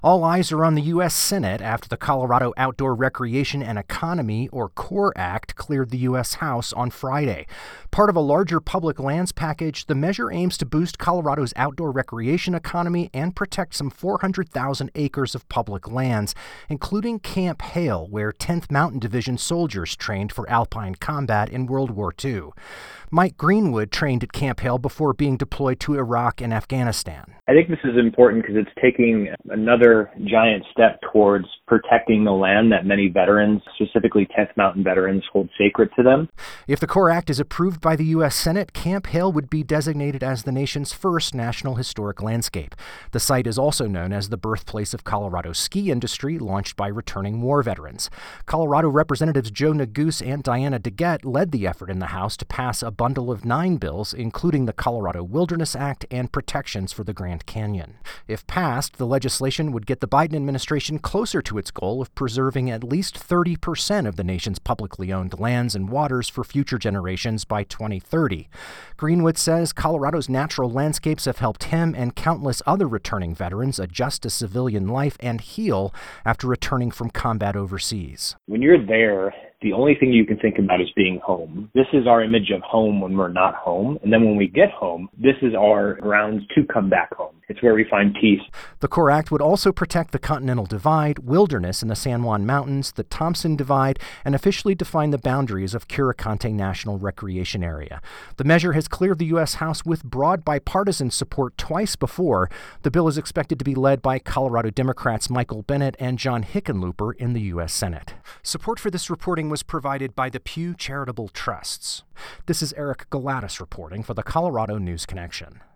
All eyes are on the U.S. Senate after the Colorado Outdoor Recreation and Economy, or CORE Act, cleared the U.S. House on Friday. Part of a larger public lands package, the measure aims to boost Colorado's outdoor recreation economy and protect some 400,000 acres of public lands, including Camp Hale, where 10th Mountain Division soldiers trained for Alpine combat in World War II. Mike Greenwood trained at Camp Hale before being deployed to Iraq and Afghanistan. I think this is important because it's taking another giant step towards protecting the land that many veterans, specifically 10th Mountain veterans, hold sacred to them. If the CORE Act is approved by the U.S. Senate, Camp Hale would be designated as the nation's first National Historic Landscape. The site is also known as the birthplace of Colorado's ski industry, launched by returning war veterans. Colorado Representatives Joe Neguse and Diana DeGette led the effort in the House to pass a bundle of 9 bills, including the Colorado Wilderness Act and protections for the Grand Canyon. If passed, the legislation would get the Biden administration closer to its goal of preserving at least 30% of the nation's publicly owned lands and waters for future generations by 2030. Greenwood says Colorado's natural landscapes have helped him and countless other returning veterans adjust to civilian life and heal after returning from combat overseas. When you're there, the only thing you can think about is being home. This is our image of home when we're not home. And then when we get home, this is our grounds to come back home. It's where we find peace. The CORE Act would also protect the Continental Divide, wilderness in the San Juan Mountains, the Thompson Divide, and officially define the boundaries of Curaconte National Recreation Area. The measure has cleared the U.S. House with broad bipartisan support twice before. The bill is expected to be led by Colorado Democrats Michael Bennet and John Hickenlooper in the U.S. Senate. Support for this reporting was provided by the Pew Charitable Trusts. This is Eric Galatis reporting for the Colorado News Connection.